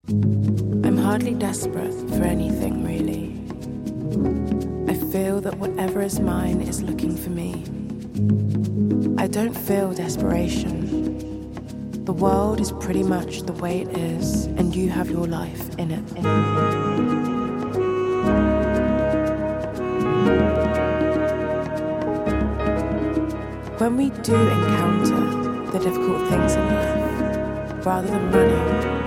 I'm hardly desperate for anything, really. I feel that whatever is mine is looking for me. I don't feel desperation. The world is pretty much the way it is, and you have your life in it. When we do encounter the difficult things in life, rather than running,